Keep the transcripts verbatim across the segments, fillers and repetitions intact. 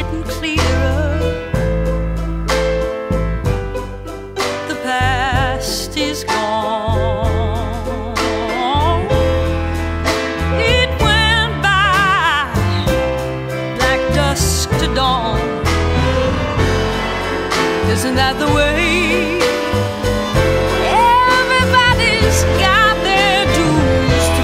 getting clearer. The past is gone. It went by like dusk to dawn. Isn't that the way? Everybody's got their dues to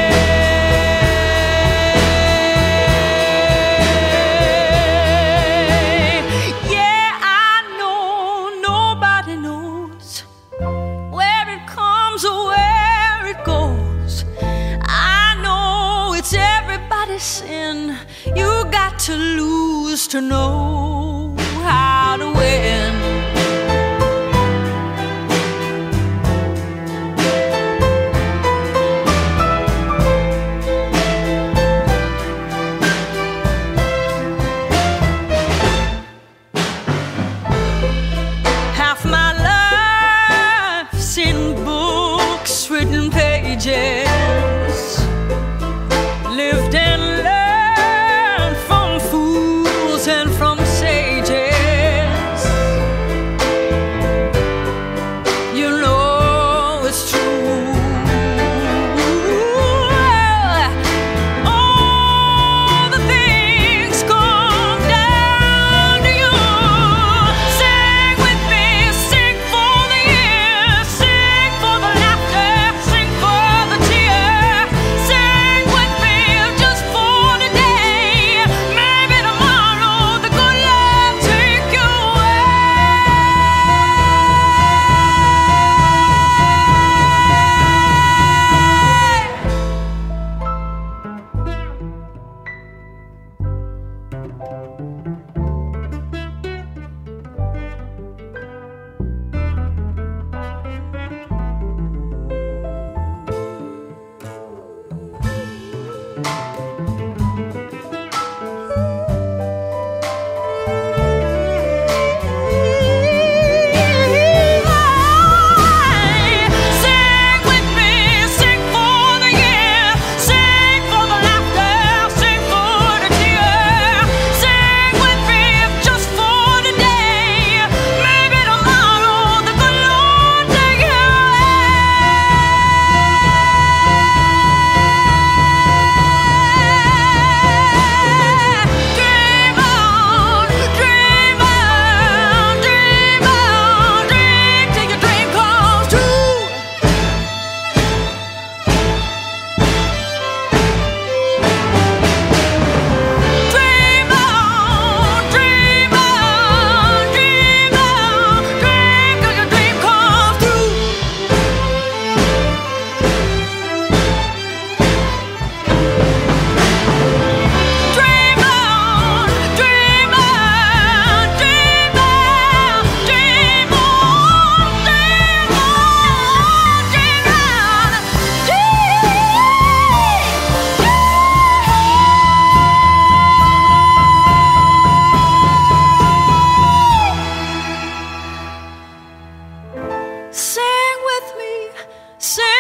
pay. Yeah, I know nobody knows where it comes or where it goes. I know it's everybody's sin. You got to lose to know how to win. Half my life's in books, written pages, lived and learned from fools and from sages. You know it's true. All the things come down to you. Sing with me, sing for the years, sing for the laughter, sing for the tears. Sing with me just for today. Maybe tomorrow the good Lord take you Sing with me, sing for the year, sing for the laughter, sing for the tears. Sing with me just for today. Maybe tomorrow the good Lord take you Dream on, dream on, dream on, dream till your dream comes true. Dream on, dream on, dream on, dream till your dream comes true. Dream on, dream on, dream on, dream on, dream on, dream on, dream. Sing with me, sing.